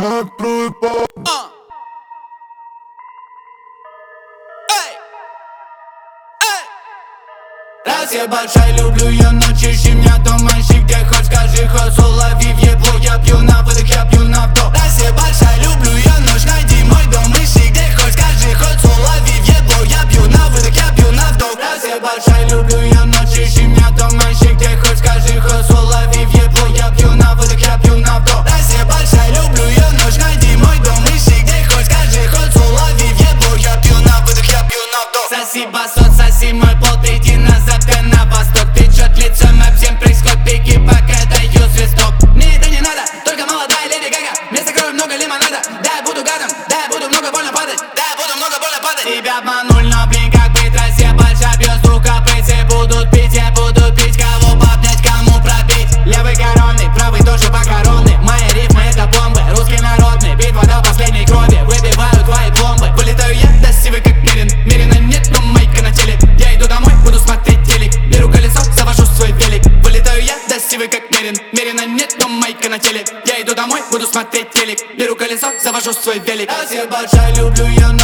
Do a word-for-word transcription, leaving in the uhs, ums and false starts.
Открой пап. Раз я большая, люблю ее, но ищи меня дома, ищи где хоть, скажи хоть, улови в ебло. Я пью на выдох, я пью на вдох. Раз я большая, люблю ее, ночь, найди мой дом, ищи где хоть, скажи хоть, улови в ебло. Я пью на выдох, я пью на вдох. Раз я большая, люблю ее, ночь, ищи меня дома, ищи где хоть, скажи хоть, улови в ебло. Я пью на выдох, я пью на вдох. Раз я большая, люблю ее, ночь, найди мой дом, ищи где хоть, скажи хоть, улови в ебло. Я пью на выдох, я пью на вдох. Соси басот, соси мой пол, ты иди назад, ты на восток. Течет лицом, об всем происходит, беги, пока даю свисток. Мне это не надо, только молодая леди Гага. Вместо крови много лимонада, да я буду гадом, да я буду много больно падать, да я буду много больно падать. Тебя обманули, но блин, как быть, раз я большая, бьет стука, пыти будут пить, я буду пить, кого поднять, кому пробить. Левый коронный, правый тоже покоронный, мои рифмы это бомбы, русский народный, битва до последней крови, выбиваю твои пломбы. Вылетаю я, красивый как Мерин, Мерина нет, но майка на теле. Я иду домой, буду смотреть телек, беру колесо, завожу свой велик. Вылетаю я, красивый как Мерин, Мерина нет, но майка на теле. Я иду домой, буду смотреть телек, беру колесо, завожу свой велик. Раз я большая, люблю ее,